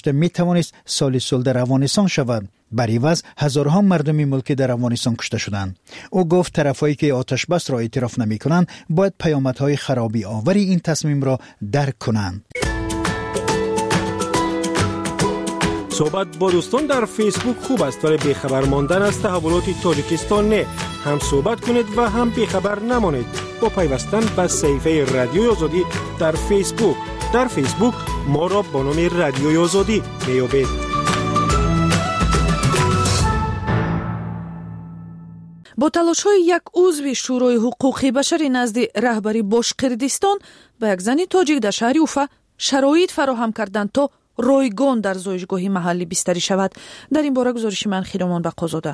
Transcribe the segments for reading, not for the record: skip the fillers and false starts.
می توانست سال صلح در افغانستان شود. بر عوض هزارها مردم ملکی در افغانستان کشته شدند. او گفت طرفایی که آتش بس را اعتراف نمی کنند باید پیامدهای خرابی آوری این تصمیم را درک کنند. صحبت با دوستان در فیسبوک خوب است ولی بیخبر ماندن از تحولات تاجیکستان نه. هم صحبت کنید و هم بیخبر نمانید با پیوستن به صفحه رادیوی آزادی در فیسبوک. در فیسبوک ما را با نام رادیوی آزادی میابید. با تلاش‌های یک عضو شورای حقوق بشری نزد رهبری باشقردستان به یک زن تاجیک در شهر اوفا شرایط فراهم کردند تا رایگان در زایشگاه محلی بستری شود. در این باره گزارش من خیرامان بقازاده.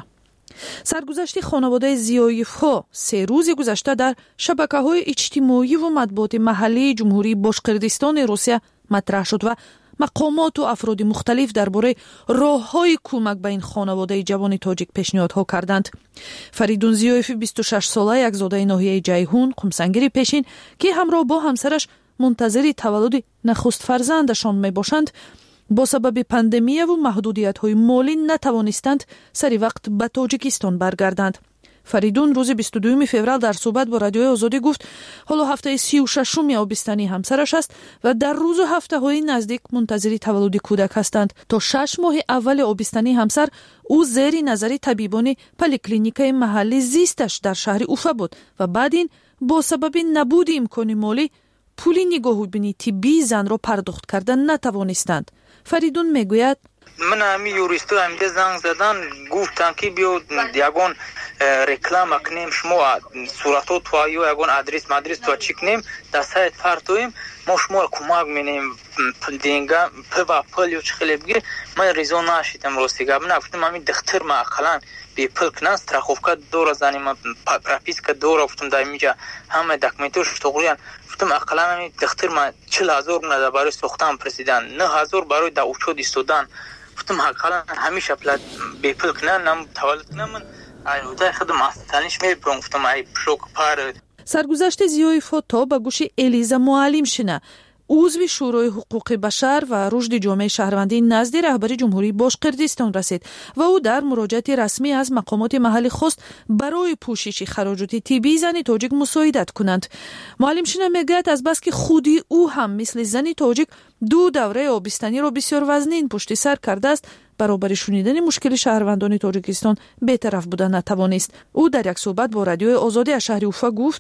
سرگذشت خانواده زیایف‌ها 3 روز گذشته در شبکه‌های اجتماعی و مطبوعات محلی جمهوری باشقردستان روسیه مطرح شد و مقامات و افراد مختلف درباره راه‌های کمک به این خانواده جوان تاجیک پیشنهادها کردند. فریدون زیایف 26 ساله یک زاده ناحیه جیهون قمسنگیری پیشین که همراه با همسرش منتظر تولد نخست فرزندشان می باشند با سبب پاندمی و محدودیت‌های مالی نتوانستند سری وقت به تاجیکستان برگردند. فریدون روز 22 فوریه در صحبت با رادیوی آزادی گفت حالا هفته 36 آبستنی همسرش است و در روز و هفته‌های نزدیک منتظر تولد کودک هستند. تا 6 ماه اول آبستنی همسر او زیر نظر طبیبان پلیکلینیکای محلی زیستش در شهر اوفا بود و بعد این با سبب نبود امکان مالی پول نگاهبینی طبی زن را پرداخت کردن نتوانستند. فریدون میگوید من همی یوریستو همیده زنگ زدن گفتن که بیو یگون رکلام کنیم شما صورتو تویو یگون آدرس مدرس تو چی کنیم در سایت فرتویم ما شما کمک مینیم دینگا پا پلیو چخیلی بگیر. من ریزون ناشیدم روستیگا من گفتم همین دختر ما اقلان بی پل کنن استراخوفکا دور زنیم پراپیسکا دور گفتم دایمیجا همه دکمنتوش تقریان گفتم اقلان همین دختر ما 40,000 من برای سوختم پرسیدن 9,000 برای دا اوچو دیستودن گفتم اقلان همیشه پلات بی پل کنن نم تولد کنم من ایودا خودم استانیش میپرم گفتم ای شوک پار. سرگذشت زیایف‌ها تا به گوش الیزا معلم شنه عضو شورای حقوق بشر و رشد جامعه شهروندی نزد رهبری جمهوری باشقردستان رسید و او در مراجعه رسمی از مقامات محلی خواست برای پوشش خراجات طبی زن تاجیک مساعدت کنند. معلم شنه میگوید از بس که خودی او هم مثل زن تاجیک 2 دوره آبستنی را بسیار وزنین پشت سر کرده است برابر شنیدن مشکل شهروندان تاجیکستان بی‌طرف بودن نتوانست. او در یک صحبت با رادیوی آزادی از شهر اوفا گفت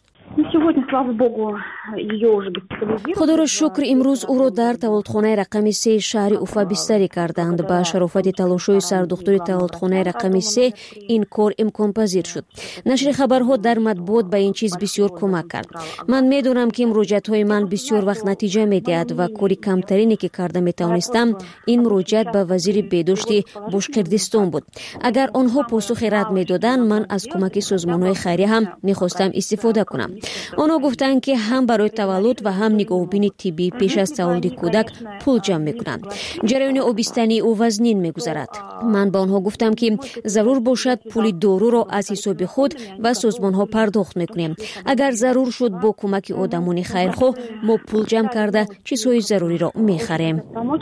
خدا را شکر امروز او را در تولدخانه رقم 3 شهر اوفا بستری کردند. با شرافت تلاش‌های سردختور تولدخانه رقم 3 این کار امکان پذیر شد. نشر خبرها در مطبوعات به این چیز بسیار کمک کرد. من میدونم که مراجعت‌های من بسیار وقت نتیجه میدهد و کاری کمترینی که کرده میتوانستم این مراجعت به وزیر بهداشت باشقردستان بود. اگر آنها پاسخ رد میدادند من از کمک سازمان‌های خیریه هم میخواستم استفاده کنم. آنها گفتند که هم برای تولد و هم نگاهبینی طبی پیش از تولد کودک پول جمع میکنند. جریان آبستنی او وزنین میگذرد. من با آنها گفتم که ضرور باشد پول دارو را از حساب خود و سازمان ها پرداخت میکنیم. اگر ضرور شد با کمک آدمان خیرخواه ما پول جمع کرده چیزهای ضروری را میخریم.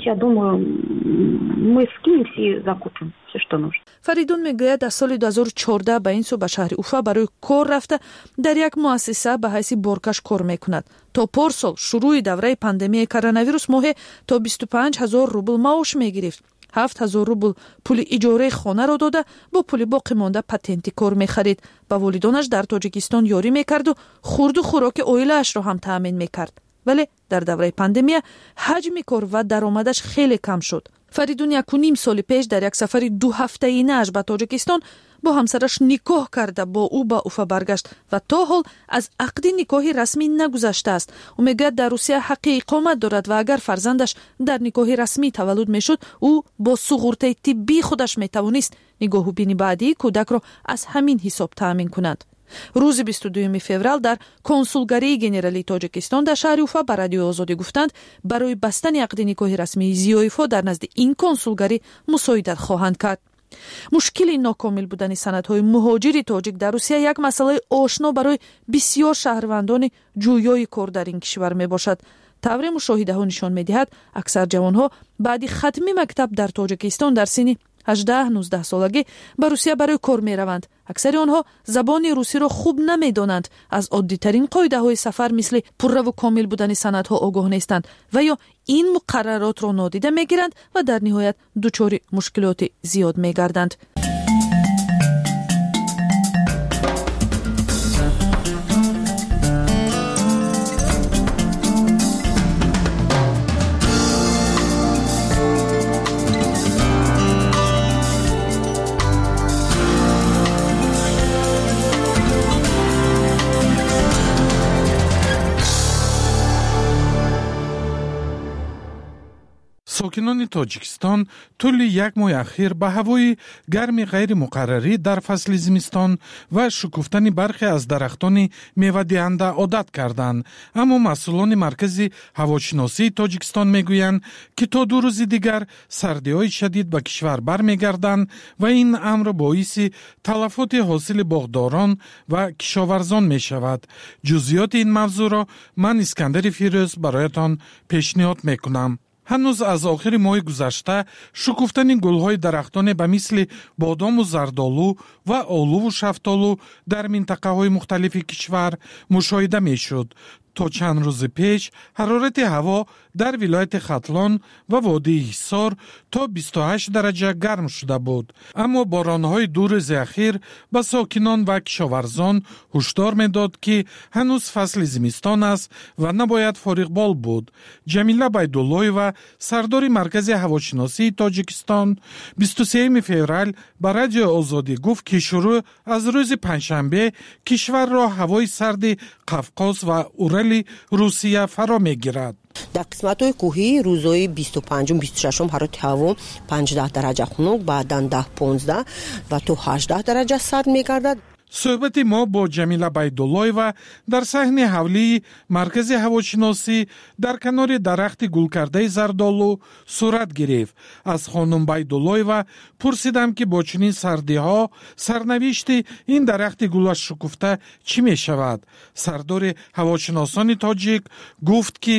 فریدون میگوید در سال 2014 به این سو به شهر اوفا برای کار رفته در یک مؤسسه به حیث بارکش کار میکند. تا پارسال شروع دوره پاندمی کرونا ویروس ماه تا 25,000 روبل معاش میگرفت. 7,000 روبل پول اجاره خانه را داده با پول باقی مانده پاتنتی کار میخرید. با والدانش در تاجیکستان یاری میکرد و خورد و خوراک عائله‌اش را هم تامین میکرد. ولی در دوره پاندمی حجم کار و درآمدش خیلی کم شد. فریدون 1.5 سال پیش در یک سفر 2 هفته‌ای به تاجیکستان با همسرش نکاح کرده با او به اوفا برگشت و تا حال از عقد نکاحی رسمی نگذشته است. او میگه در روسیه حق اقامت دارد و اگر فرزندش در نکاح رسمی تولد میشد او با سقوط طبی خودش میتوانست نگاهبینی بعدی کودک را از همین حساب تامین کند. روز 22 فوریه در کنسولگری گنرالی تاجیکستان در شهر اوفا به رادیوی آزادی گفتند برای بستن عقد نکاح رسمی زیایف‌ها در نزد این کنسولگری مساعدت خواهند کرد. مشکل ناکامل بودن سندهای مهاجر تاجیک در روسیه یک مسئله آشنا برای بسیار شهروندان جویای کار در این کشور می باشد. тавре мушоҳидаҳо нишон медиҳад, аксар ҷавонҳо баъди хатми мактаб дар тоҷикистон дар синни 18-19 солагӣ ба Русия барои кор мераванд. аксари онҳо забони русиро хуб намедонанд, аз оддитарин қоидаҳои сафар мисли пурраву комил будани санадҳо огоҳ нестанд ва ё ин муқарраротро нодида мегиранд ва дар ниҳоят дучори мушкилоти зиёд мегарданд. сокинони тоҷикистон тӯли як моҳи ахир ба ҳавои гарми ғайримуқаррарӣ дар фасли зимистон ва шукуфтани бархе аз дарахтони мевадиҳанда одат карданд. аммо масъулони маркази ҳавошиносии тоҷикистон мегӯянд, ки то 2 рӯзи дигар сардиҳои шадид ба кишвар бармегарданд ва ин амр боиси талафоти ҳосили боғдорон ва кишоварзон мешавад. ҷузъиёти ин мавзӯъро ман Искандари Фирӯз бароятон пешниҳод мекунам. ҳанӯз аз охири моҳи гузашта шукуфтани гулҳои дарахтоне ба мисли бодому зардолу ва олуву шафтолу дар минтақаҳои мухталифи кишвар мушоҳида мешуд. то чанд рӯзи пеш ҳарорати ҳаво дар вилояти Хатлон ва водии Ҳисор то 28 дараҷа гарм шуда буд. аммо боронҳои 2 рӯзи ахир ба сокинон ва кишоварзон ҳушдор медод, ки ҳанӯз фасли зимистон аст ва набояд фориғбол буд. Ҷамила Байдуллоева, сардори маркази ҳавошиносии Тоҷикистон, 23 феврал ба радиои Озодӣ гуфт, ки шурӯъ аз рӯзи панҷшанбе кишварро ҳавои сарди Қавқоз ва Урали Русия фаро мегирад. дар қисматҳои кӯҳӣ рӯзҳои 25-26 ҳарорати ҳаво 15 дараҷа хунук, баъдан 10-15 ва то 18 дараҷа сард мегардад. суҳбати мо бо Ҷамила Байдуллоева дар саҳни ҳавлии маркази ҳавошиносӣ дар канори дарахти гулкардаи зардолу сурат гирифт. аз хонум Байдуллоева пурсидам, ки бо чунин сардиҳо сарнавишти ин дарахти гулашукуфта чӣ мешавад. сардори ҳавошиносони тоҷик гуфт, ки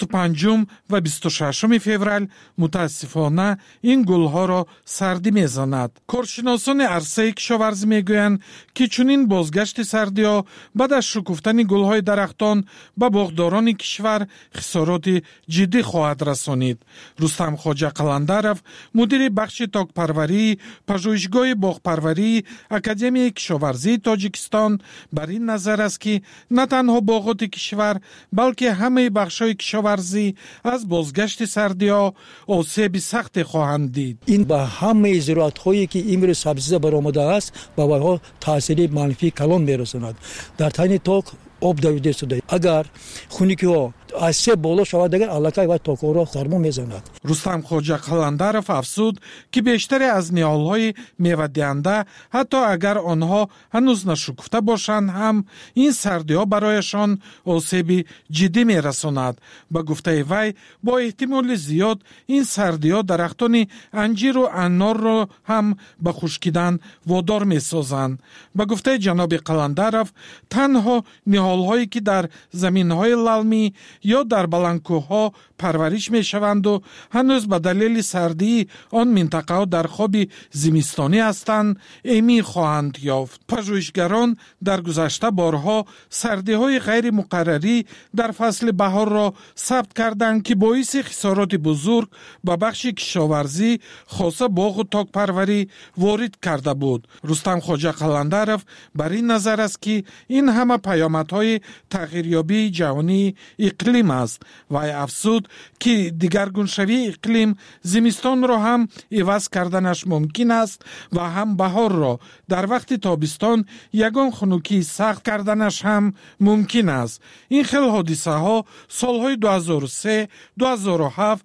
25 ва 26 феврал мутаассифона ин гулҳоро сардӣ мезанад. коршиносони арсаи кишоварзӣ мегӯянд, ки чунин бозгашти сардиҳо баъд аз шукуфтани гулҳои дарахтон ба боғдорони кишвар хисороти ҷиддӣ хоҳад расонид. Рустам Хоҷа Қаландаров, мудири бахши токпарварии пажӯҳишгоҳи боғпарварии Академияи кишоварзии Тоҷикистон бар ин назар аст, ки на танҳо боғоти кишвар, балки ҳамаи бахшҳои кишоварзӣ аз бозгашти сардиҳо осеби сахте хоҳанд дид. ин ба ҳамаи зироатҳое ки имрӯз сабзиза баромадааст ба онҳо таъсири манфии калон мерасонад. дар тайни ток об давида шуда, агар хунукиҳо аз 3 боло шавад, агар аллакай ва токҳоро сармо мезанад. Рустам Хоҷа Қаландаров афзуд, ки бештаре аз ниҳолҳои мевадиҳанда, ҳатто агар онҳо ҳанӯз нашукуфта бошанд ҳам, ин сардиҳо барояшон осеби ҷиддӣ мерасонад. ба гуфтаи вай, бо эҳтимоли зиёд ин сардиҳо дарахтони анҷиру аннорро ҳам ба хушкидан водор месозанд. ба гуфтаи ҷаноби Қаландаров, танҳо ниҳолҳое ки дар заминҳои лалмӣ ё дар баландкӯҳҳо парвариш мешаванду ҳанӯз ба далели сардии он минтақаҳо дар хоби зимистонӣ ҳастанд, эмин хоҳанд ёфт. пажӯҳишгарон дар гузашта борҳо сардиҳои ғайримуқаррарӣ дар фасли баҳорро сабт карданд, ки боиси хисороти бузург ба бахши кишоварзӣ, хоса боғу токпарварӣ ворид карда буд. Рустам Хоҷа Қаландаров бар ин назар аст, ки ин ҳама паёмадҳои тағйирёбии ҷаҳонии иқлим аст. вай афзуд, ки дигаргуншавии иқлим зимистонро ҳам иваз карданаш мумкин аст ва ҳам баҳорро, дар вақти тобистон ягон хунукии сахт карданаш ҳам мумкин аст. ин хел ҳодисаҳо солҳои 2003, 2007,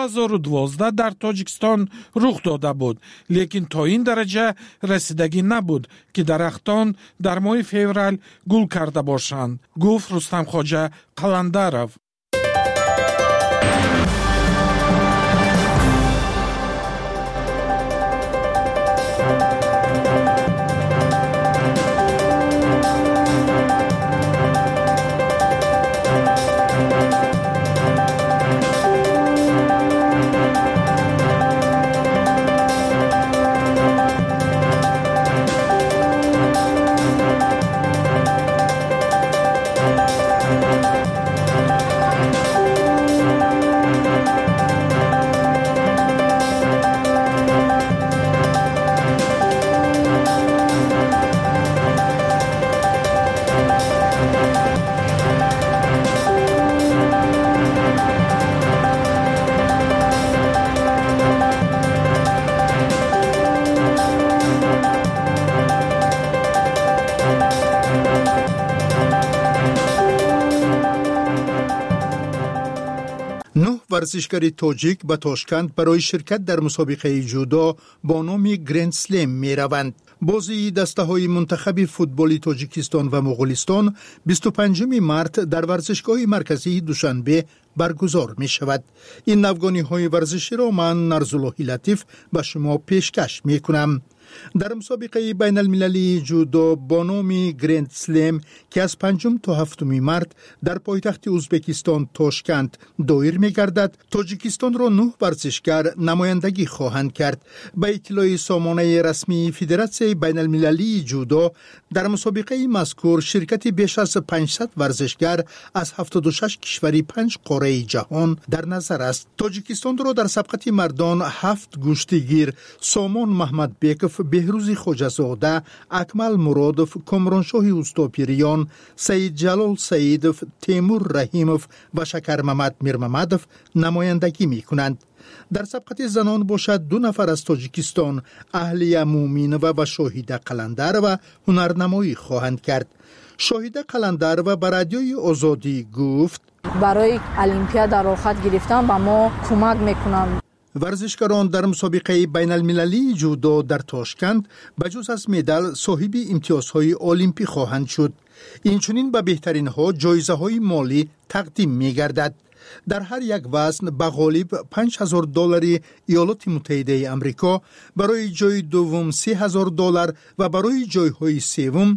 2012 дар Тоҷикистон рух дода буд, лекин то ин дараҷа расидагӣ набуд, ки дарахтон дар моҳи феврал гул карда бошанд, гуфт Рустам Хоҷа Қаландаров. ورزشکار تاجیک به تاشکند برای شرکت در مسابقه جودو با نام گرند سلم می روند. بازی دسته های منتخب فوتبال تاجیکستان و مغولستان 25 مارس در ورزشگاه مرکزی دوشنبه برگزار می شود. این نوگانی های ورزشی را من نرزاللهی لطیف به شما پیشکش می کنم. در مسابقه بین المللی جودو با نام گرند سلم که از 5 تا 7 مارس در پایتخت ازبکستان تاشکند دایر می گردد، تاجیکستان را 9 ورزشکار نمایندگی خواهند کرد. به اطلاع سامانه رسمی فدراسیون بین المللی جودو در مسابقه مذکور شرکت بیش از 500 ورزشکار از 76 کشوری 5 قاره جهان در نظر است. تاجیکستان را در سبقت مردان 7 گشتیگیر سامان محمد بیکف، بهروز خوجزاده، اکمل مرادف، کامرانشاه اوستاپیریان، سید جلال سیدف، تیمور رحیمов و شکر محمد میرمحمدов نمایندگی می کنند. در سبقت زنان باشد 2 نفر از تاجیکستان اهلیه مومینова و شاهیده قلندرova هنرنمایی خواهند کرد. شاهیده قلندرova به رادیوی آزادی گفت برای المپیاد راحت گرفتن به ما کمک میکنن. ورزشکاران در مسابقه بین المللی جودو در تاشکند بجز از مدال صاحب امتیازهای المپی خواهند شد. اینچنین به بهترین ها جایزه های مالی تقدیم می گردد. در هر یک وزن به غالب $5,000 ایالات متحده آمریکا، برای جای دوم $3,000 و برای جایهای سوم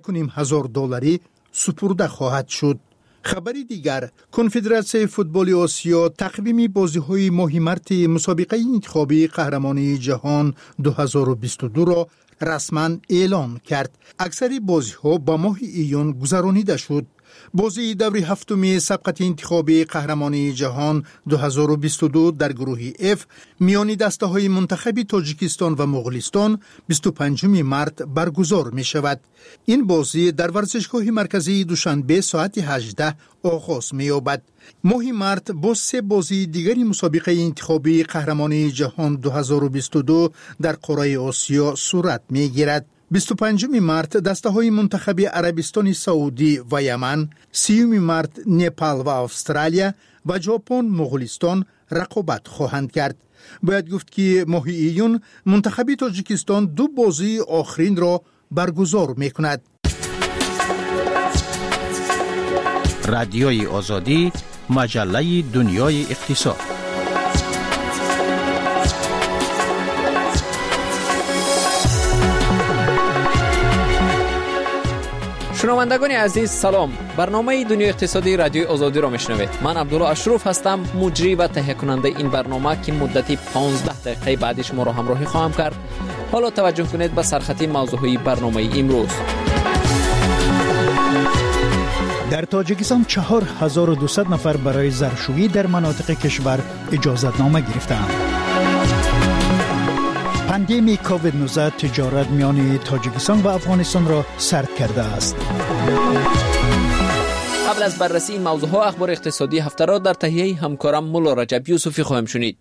$1,500 سپرده خواهد شد. خبری دیگر، کنفدراسیون فوتبال آسیا تقویم بازی‌های ماه مارس مسابقه انتخابی قهرمانی جهان 2022 را رسما اعلام کرد. اکثر بازی‌ها با ماه ایون گذرانیده شد. بازی دور هفتم سبقت انتخابی قهرمانی جهان 2022 در گروه F میان دسته‌های منتخب تاجیکستان و مغولستان 25 مارس برگزار می شود. این بازی در ورزشگاه مرکزی دوشنبه ساعت 18 آغاز می یابد. ماه مارس با 3 بازی دیگری مسابقه انتخابی قهرمانی جهان 2022 در قاره آسیا صورت می گیرد. 25 مارس دسته‌های منتخب عربستان سعودی و یمن، 30 مارس نپال و استرالیا و ژاپن مغولستان رقابت خواهند کرد. باید گفت که ماه ایون منتخب تاجیکستان 2 بازی آخرین را برگزار می‌کند. رادیوی آزادی، مجله دنیای اقتصاد. شنوندگان عزیز سلام، برنامه دنیای اقتصادی رادیوی آزادی را میشنوید. من عبدالله اشرف هستم، مجری و تهیه کننده این برنامه که مدتی 15 دقیقه بعدش ما را همراهی خواهم کرد. حالا توجه کنید به سرخطی موضوعی برنامه امروز. در تاجیکستان 4200 نفر برای زرشویی در مناطق کشور اجازت نامه گرفتند. پاندمی کووید 19 تجارت میان تاجیکستان و افغانستان را سرد کرده است. قبل از بررسی این موضوع ها اخبار اقتصادی هفته را در تهیه همکارم مولا رجب یوسفی خواهیم شنید.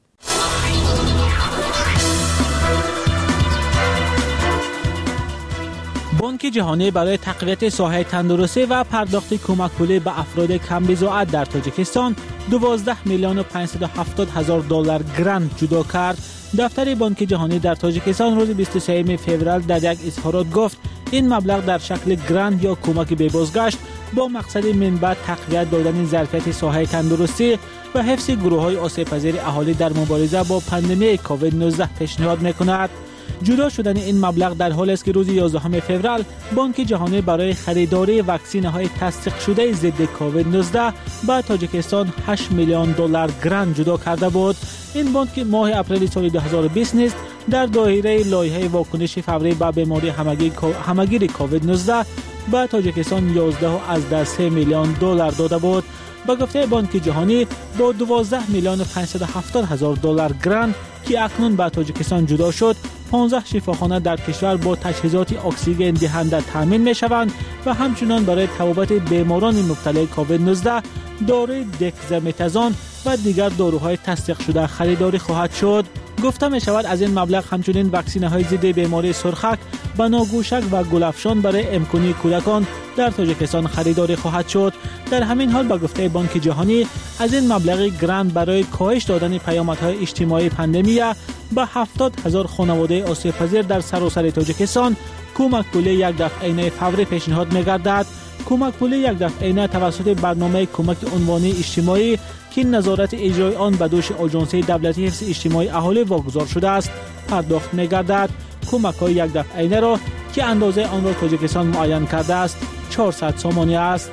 بانک جهانی برای تقویت ساحه تندرستی و پرداخت کمک پولی به افراد کم بضاعت در تاجیکستان 12,570,000 دلار گرانت جدا کرد. دفتر بانک جهانی در تاجیکستان روز 23 فوریه در یک اظهارات گفت این مبلغ در شکل گرانت یا کمک به بازگشت با مقصد منبع تقویت دادن ظرفیت ساحه تندرستی و حفظ گروه‌های آسیب‌پذیر اهالی در مبارزه با پاندمی کووید 19 پیشنهاد می‌کند. جدا شدن این مبلغ در حالی است که روز 11 فوریه بانک جهانی برای خریداری واکسین‌های تصدیق شده ضد کووید 19 به تاجیکستان 8 میلیون دلار گرانت جدا کرده بود. این بانک ماه اپریل سال 2020 نیز در دایره لایحه واکنش فوری به بیماری همگیر کووید 19 به تاجیکستان 11.3 میلیون دلار داده بود. با گفته بانک جهانی با 12,570,000 دلار گرانت که اکنون به تاجیکستان جدا شد، 15 شفاخانه در کشور با تجهیزات اکسیژن دهنده تامین می شوند و همچنان برای طبابت بیماران مبتلا کووید 19 داروی دکزامتازون و دیگر داروهای تصدیق شده خریداری خواهد شد. گفته می شود از این مبلغ همچنین واکسینه های ضد بیماری سرخک، بناگوشک و گلافشان برای امکنی کودکان در تاجیکستان خریداری خواهد شد. در همین حال با گفته بانک جهانی از این مبلغ گرانت برای کاهش دادن پیامدهای اجتماعی پاندمی به 70,000 خانواده آسیب‌پذیر در سراسر تاجیکستان کمک پولی یک دفعینه فوری پیشنهاد می‌گردد. کمک پولی یک دفعینه توسط برنامه کمک عنوانی اجتماعی که نظارت اجرای آن به دوش آژانس دولتی حفظ اجتماعی اهالی واگذار شده است پرداخت می‌گردد. کمک‌های یک دفعینه را که اندازه آن را تاجیکستان معین کرده است 400 سومانی است.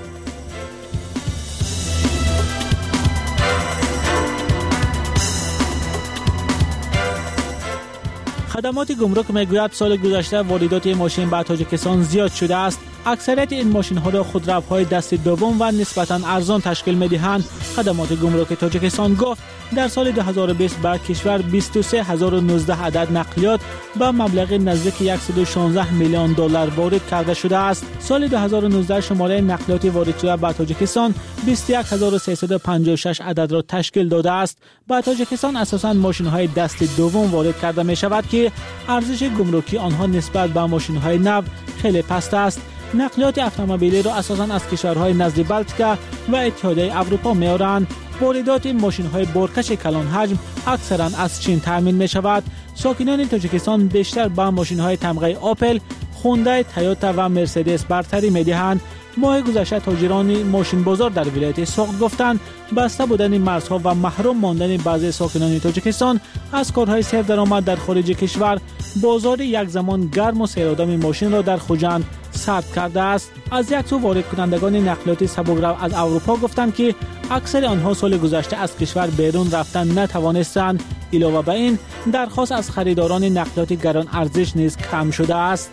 خدمات گمرک میگوید سال گذشته واردات ماشین به تاجیکستان زیاد شده است. اکثریت این ماشین ها را خودروهای دست دوم و نسبتاً ارزان تشکیل می‌دهند. خدمات گمرک تاجیکستان گفت در سال 2020 به کشور 23,019 عدد نقلیات به مبلغ نزدیک 116 میلیون دلار وارد کرده شده است. سال 2019 شماره نقلیات وارد شده به تاجیکستان 21,356 عدد را تشکیل داده است. به تاجیکستان اساساً ماشین های دست دوم وارد کرده می شود که ارزش گمرکی آنها نسبت به ماشین های نو خیلی پست است. نقلیات اتومبیلی را اساساً از کشورهای نزد بلتیکا و اتحادیه اروپا می‌آورند. واردات ماشین‌های بارکش کلان حجم اکثراً از چین تامین می‌شود. ساکنان تاجیکستان بیشتر با ماشین‌های تمغه آپل، خوندای، تویوتا و مرسدس برتری می‌دهند. ماه گذشته تاجران ماشین بازار در ولایت سوخت گفتند بسته بودن مرزها و محروم ماندن بعضی ساکنان تاجیکستان از کارهای سردرآمد در خارج کشور بازار یک زمان گرم و سیرآدم ماشین را در خوجند سرد کرده است. از یک سو وارد کنندگان نقلیات سبک‌رو از اروپا گفتند که اکثر آنها سال گذشته از کشور بیرون رفتن نتوانستند. علاوه بر این درخواست از خریداران نقلیات گران ارزش نیز کم شده است.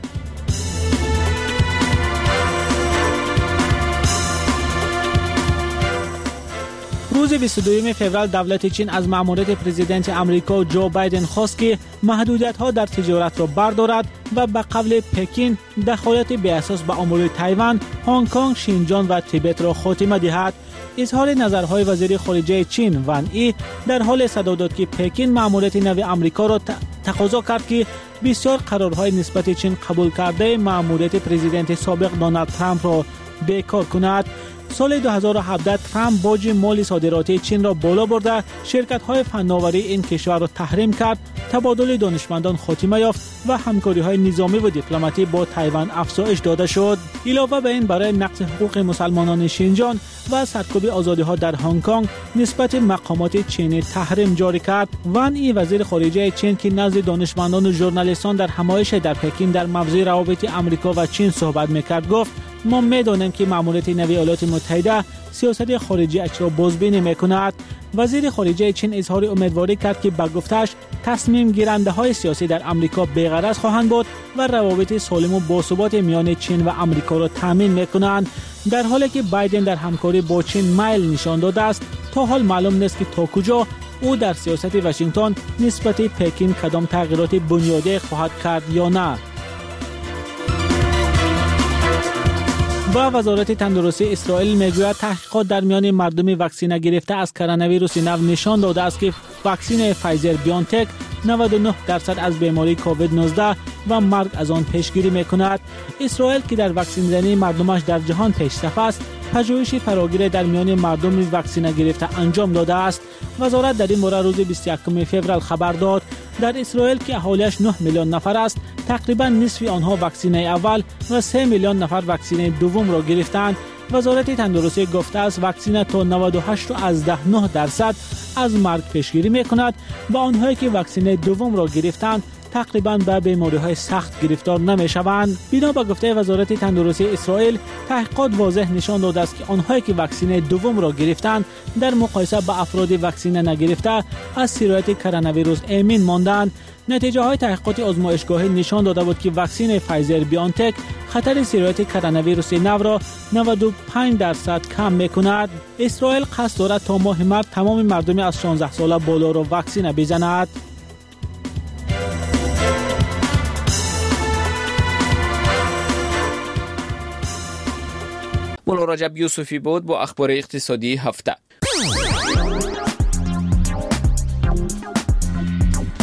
روز 22 فوریه دولت چین از مأموریت پرزیدنت آمریکا جو بایدن خواست که محدودیت‌ها در تجارت را بردارد و به قول پکین دخالت بی اساس به امور تایوان، هنگ کنگ، شینجان و تیبت را خاتمه دهد. اظهار نظرهای وزیر خارجه چین وان ای در حال صدا داد که پکین مأموریت نو آمریکا را تقاضا کرد که بسیار قرارهای نسبت چین قبول کرده مأموریت پرزیدنت سابق دونالد ترامپ را بیکار کند. سال 2017 ترامپ باج مالی صادراتی چین را بالا برده، شرکت‌های فناوری این کشور را تحریم کرد، تبادل دانشمندان خاتمه یافت و همکاری‌های نظامی و دیپلماتی با تایوان افزایش داده شد. علاوه بر این برای نقض حقوق مسلمانان شینجان و سرکوب آزادی‌ها در هنگ کنگ نسبت مقامات چینی تحریم جاری کرد. وان ای وزیر خارجه چین که نزد دانشمندان و ژورنالیستان در همایش در پکین در موضوع روابط آمریکا و چین صحبت می‌کرد گفت ما می‌دانیم که مأموریت نو ایالات متحده سیاست خارجی اش را بازبینی می‌کند. وزیر خارجه چین اظهار امیدواری کرد که به گفته‌اش تصمیم گیرنده‌های سیاسی در آمریکا بی‌غرض خواهند بود و روابط سالم و باثبات میان چین و آمریکا را تامین می‌کنند. در حالی که بایدن در همکاری با چین میل نشان داده است، تا حال معلوم نیست که تا کجا او در سیاست واشنگتن نسبت پکین کدام تغییرات بنیادی خواهد کرد یا نه. و وزارت تندرستی اسرائیل میگوید تحقیقات در میان مردم واکسینه گرفته از کرونا ویروس نو نشان داده است که واکسن فایزر بیانتک 99% از بیماری کووید 19 و مرگ از آن پیشگیری میکند. اسرائیل که در واکسین زنی مردمش در جهان پیشرفت است، پژوهش فراگیر در میان مردم واکسینه گرفته انجام داده است. وزارت در این مورد روز 21 فوریه خبر داد در اسرائیل که اهالیش 9 میلیون نفر است، تقریبا نصف آنها واکسینه اول و 3 میلیون نفر واکسینه دوم را گرفتند. وزارت تندرستی گفته است واکسینه تا 98.9% از مرگ پیشگیری میکند و آنهایی که واکسینه دوم را گرفتند تقریبا به بیماری‌های سخت گرفتار نمی‌شوند. بنا به گفته وزارت تندرستی اسرائیل، تحقیقات واضح نشان داده است که آنهایی که واکسن دوم را گرفتند در مقایسه با افراد واکسن نگرفته از سرایت کرونا ویروس امن ماندند. نتیجه‌های تحقیقات آزمایشگاهی نشان داده بود که واکسن فایزر بیانتک خطر سرایت کرونا ویروس نو را 95% کم می‌کند. اسرائیل قصد دارد تا ماه مارس تمام مردم از 16 ساله بالا را واکسن بزند. مولا رجب یوسفی بود با اخبار اقتصادی هفته.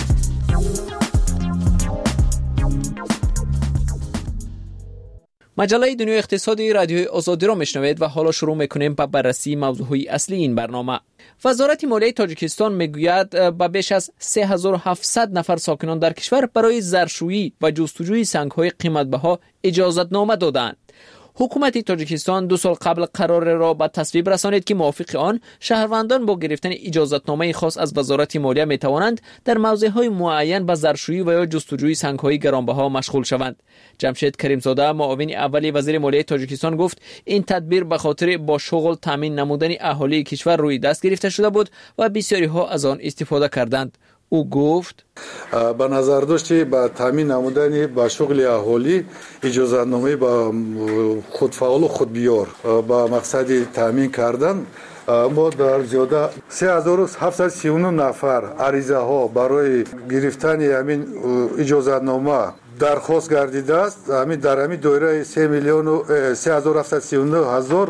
مجله دنیای اقتصادی رادیوی آزادی را میشنوید و حالا شروع میکنیم با بررسی موضوعی اصلی این برنامه. وزارت مالیه تاجیکستان میگوید به بیش از 3700 نفر ساکنان در کشور برای زرشویی و جستجوی سنگ‌های قیمت‌بها اجازتنامه دادند. حکومت تاجیکستان 2 سال قبل قرار را به تصویب رسانید که موافق آن شهروندان با گرفتن اجازتنامه خاص از وزارت مالیه می توانند در موضع‌های معین به زرشویی و یا جستجوی سنگ‌های گرانبها مشغول شوند. جمشید کریمزاده معاون اولی وزیر مالیه تاجیکستان گفت این تدبیر به خاطر با شغل تامین نمودن اهالی کشور روی دست گرفته شده بود و بسیاری ها از آن استفاده کردند. او گفت با نظر داشتی با تامین نمودن با شغل اهالی اجازتنامه با خودفعال و خودبیار با مقصد تامین کردن ما در زیاده 3739 نفر عریضه ها برای گرفتن همین اجازتنامه درخواست گردیده است. همین در همین دایره 3,739,000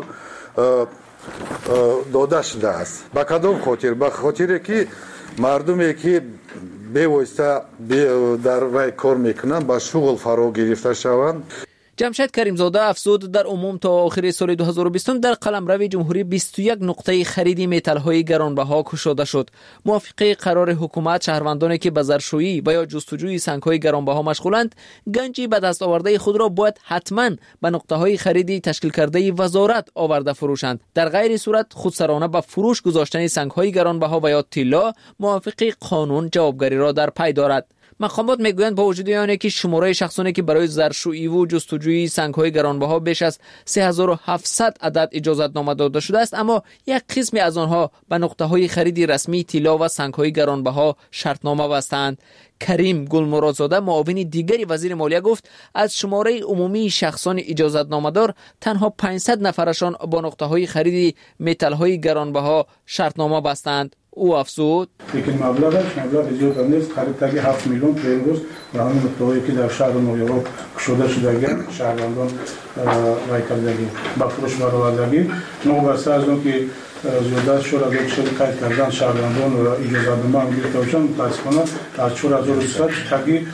داده شده است. با کدام خاطر؟ به خاطر که مردمی که بی‌واسطه در رای کار میکنن با شغل فرا گرفته شوند. جمشید کریمزاده افزود در عموم تا آخر سال 2020 در قلمرو جمهوری 21 نقطه خرید متال‌های گرانبها گشوده شد. موافق قرار حکومت شهروندانی که به زرشویی و یا جستجوی سنگ‌های گرانبها مشغولند گنجی به دست آورده خود را باید حتماً به نقطه‌های خریدی تشکیل کرده وزارت آورده فروشند. در غیر صورت خودسرانه به فروش گذاشتن سنگ‌های گرانبها و یا طلا موافق قانون جوابگری را در پی دارد. مقامات میگویند با وجود آنکه که شماره شخصانی که برای زرشویی و جستجوی سنگ‌های گرانبها بیش از 3700 عدد اجازتنامه داده شده است، اما یک قسمی از آنها به نقطه‌های خرید رسمی طلا و سنگ‌های گرانبها شرطنامه بستند. کریم گلمرادزاده معاون دیگری وزیر مالیه گفت از شماره عمومی شخصان اجازتنامه دار تنها 500 نفرشان با نقطه‌های خرید متال‌های گرانبها شرطنامه بستند. او افزود لیکن مبلغ زیاد نیست. خریداری 7 میلیون که امروز و همین نقطه‌هایی که در شهر نویورک شده شدگی شهروندان رای کردگی با فروش برآوردگی نوبسته از اون که زیادت شور از یک شرکت قید کردن شهروندان و اجازتنامه گرفته باشند متاسفانه از 4100 تقی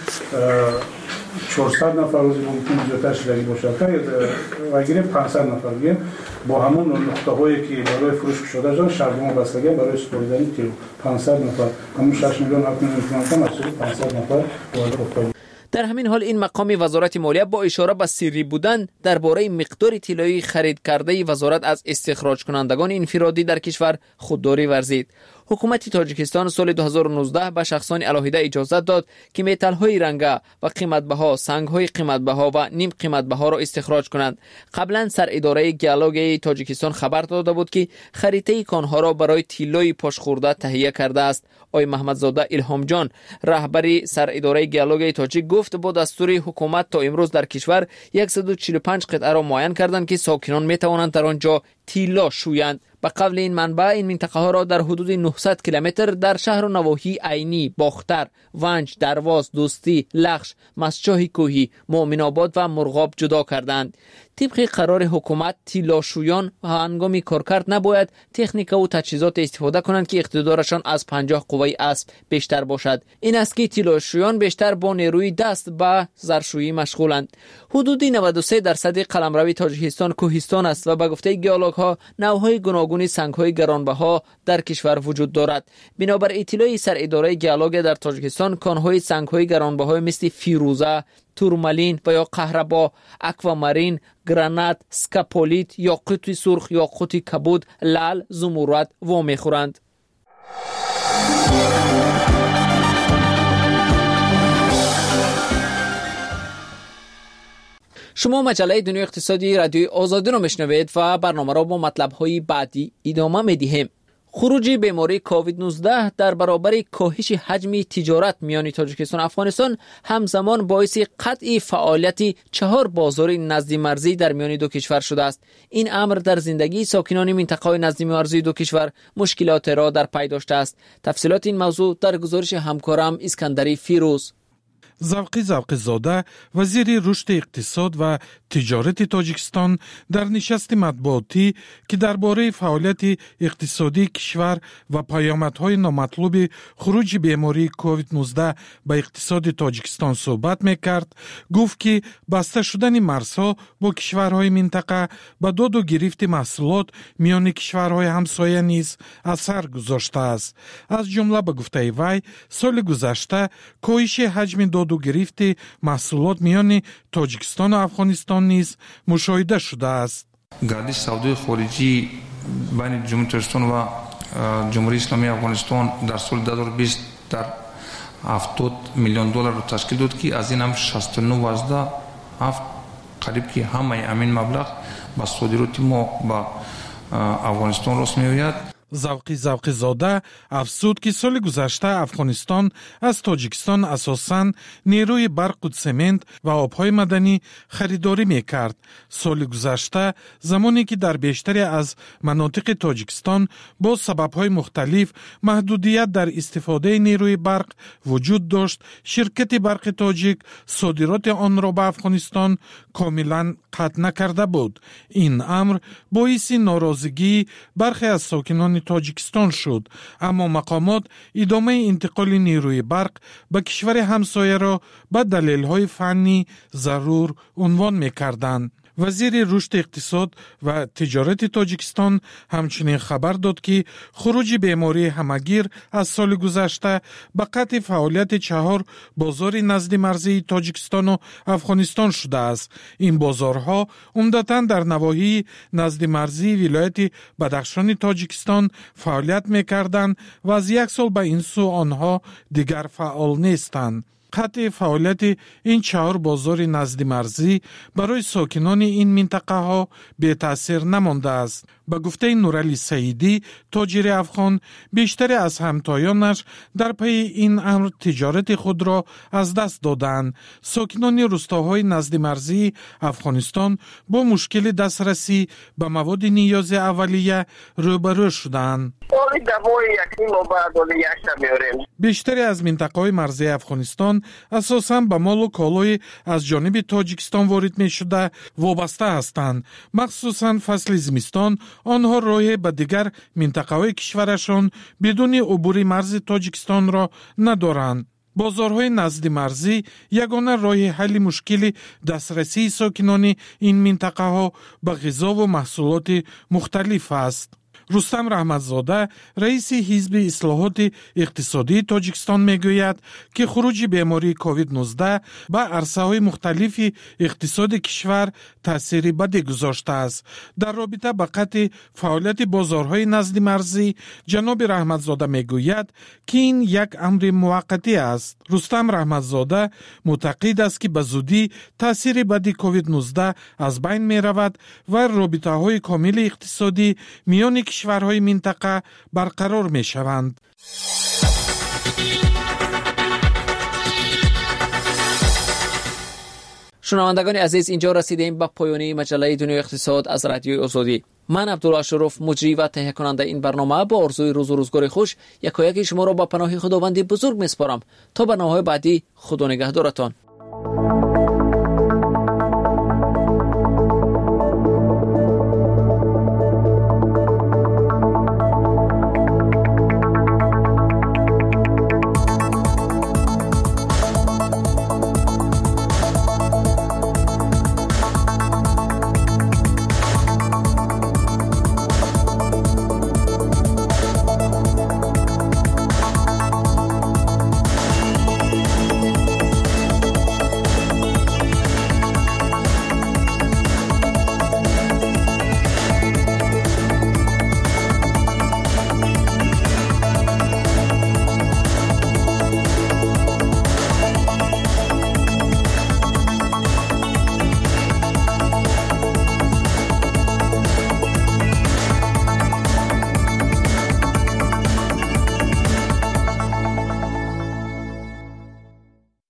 400 نفر روزی ممکن زیادتر شدگی باشد که وگیره 500 نفر بگیم با همون نقطه هایی که برای فروش شده شدن شهردمان بستگی برای سپردن کیلو 500 نفر همون 6 میلیون 7 میلیون تومان از 500 نفر وارد. در همین حال این مقام وزارت مالیه با اشاره به سری بودن درباره مقدار طلایی خرید کرده وزارت از استخراج کنندگان انفرادی در کشور خودداری ورزید. حکومت تاجیکستان سال 2019 به شخصان علاهیده اجازه داد که متال‌های رنگه و قیمت‌بها، سنگ‌های قیمت‌بها و نیم قیمت‌بها را استخراج کنند. قبلا سر اداره گیالوگ تاجیکستان خبر داده بود که خریطه کانها را برای طلای پاشخورده تهیه کرده است. آقای محمدزاده الهام جان رهبری سر اداره گیالوگ تاجیک گفت با دستور حکومت تا امروز در کشور 145 قطعه را معین کردند که ساکنان می‌توانند در آنجا طلا شویند. به قول این منبع این منطقه ها را در حدود 900 کیلومتر در شهر و نواحی عینی، باختر، ونج، درواز، دوستی، لخش، مسجاه کوهی، مؤمن آباد و مرغاب جدا کردند. طبق قرار حکومت طلاشویان و هنگامی کارکرد نباید تکنیک و تجهیزات استفاده کنند که اقتدارشان از 50 قوه اسب بیشتر باشد. این است که طلاشویان بیشتر با نیروی دست به زرشویی مشغولند. حدود 93% قلمرو تاجیکستان کوهستان است و به گفته گیالوگ ها نوعهای گوناگون سنگ‌های گرانبها در کشور وجود دارد. بنابر اطلاع سر اداره گیالوگ در تاجیکستان کانهای سنگ‌های گرانبها مثل فیروزه، تورمالین و یا قهربا، اکوامارین، گرانات، سکاپولیت، یاقوت سرخ، یاقوت کبود، لعل، زمرد و میخورند. شما مجله دنیای اقتصادی رادیوی آزادی را میشنوید و برنامه را با مطلب‌های بعدی ادامه میدهیم. خروج بیماری کووید 19 در برابر کاهش حجم تجارت میان تاجیکستان و افغانستان همزمان باعث قطع فعالیت 4 بازار نزدی مرزی در میان دو کشور شده است. این امر در زندگی ساکنان منطقه نزدی مرزی دو کشور مشکلات را در پی داشته است. تفصیلات این موضوع در گزارش همکارم اسکندری فیروز. завқи зода вазири рушди иқтисод ва тиҷорати тоҷикистон дар нишасти матбуотӣ ки дар бораи фаъолияти иқтисодии кишвар ва паёмадҳои номатлуби хуруҷи бемории COVID-19 ба иқтисоди тоҷикистон суҳбат мекард, гуфт ки баста шудани марзҳо бо кишварҳои минтақа ба доду гирифти маҳсулот миёни кишварҳои ҳамсоя низ асар гузоштааст. аз ҷумла ба гуфтаи вай соли гузашта коҳиши ҳаҷми доду гирифти маҳсулот миёни тоҷикистону афғонистон низ мушоҳида шудааст. гардиш савдои хориҷӣ байни ҷумҳури тоҷикистон ва ҷумҳурии исломии афғонистон дар соли 2020 дар $70 миллион ташкил дод ки аз ин ҳам 69.7 қариб ки ҳамаи амин маблағ ба содироти мо ба афғонистон рост меояд. завқи зода афзуд ки соли гузашта Афғонистон аз Тоҷикистон асосан нерӯи барқу семент ва обҳои маданӣ харидорӣ мекард. соли гузашта замоне ки дар бештаре аз манотиқи Тоҷикистон бо сабабҳои мухталиф маҳдудият дар истифодаи нерӯи барқ вуҷуд дошт, ширкати барқи тоҷик содироти онро ба Афғонистон комилан қатъ накарда буд. ин амр боиси норозигии бархе аз сокинони тоҷикистон шуд, аммо мақомот идомаи интиқоли нерӯи барқ ба кишвари ҳамсояро ба далелҳои фаннӣ зарур унвон мекарданд. вазири рушди иқтисод ва тиҷорати Тоҷикистон ҳамчунин хабар дод ки хуруҷи бемории ҳамагир аз соли гузашта ба қатъи фаъолияти 4 бозори назди марзии Тоҷикистону Афғонистон шудааст. ин бозорҳо умдатан дар навоҳии назди марзии вилояти Бадахшони Тоҷикистон фаъолият мекарданд ва аз 1 сол ба ин сӯ онҳо дигар фаъол нестанд. қатъи фаъолияти ин 4 бозори назди марзӣ барои сокинони ин минтақаҳо бетаъсир намондааст. ба гуфтаи Нурали Саидӣ, тоҷири афғон, бештаре аз ҳамтоёнаш дар пайи ин амр тиҷорати худро аз даст доданд. сокинони рӯстоҳои назди марзии Афғонистон бо мушкили дастрасӣ ба маводи ниёзи аввалия рӯбарӯ шуданд. бештаре аз минтақаҳои марзии Афғонистон асосан ба молу колои аз ҷониби Тоҷикистон ворид мешуда вобаста ҳастанд. махсусан фасли зимистон онҳо роҳе ба дигар минтақаҳои кишварашон бидуни убури марзи Тоҷикистонро надоранд. бозорҳои назди марзӣ ягона роҳи ҳалли мушкили дастрасии сокинони ин минтақаҳо ба ғизову маҳсулоти мухталиф аст. рустам раҳматзода, раиси ҳизби ислоҳоти иқтисодии Тоҷикистон мегӯяд, ки хуруҷи бемории COVID-19 ба арсаҳои мухталифи иқтисоди кишвар таъсири бадӣ гузоштааст. дар робита ба қатъи фаъолияти бозорҳои назди марзӣ, ҷаноби раҳматзода мегӯяд, ки ин як амри муваққатӣ аст. рустам раҳматзода муътақид аст, ки ба зудӣ таъсири бади COVID-19 аз байн меравад ва робитаҳои комили иқтисодӣ миёни кишварҳои минтақа барқарор мешаванд. шунавандагони азиз, инҷо расидем ба поёни маҷаллаи Дунёи иқтисод аз радиои Озодӣ. ман Абдулло Ашуруф, муҷрӣ ва таҳиякунанда ин барнома, бо орзуи рӯзу рӯзгори хуш якояки шуморо ба паноҳи худованди бузург меспорам. то барномаҳои баъдӣ, худо нигаҳдоратон.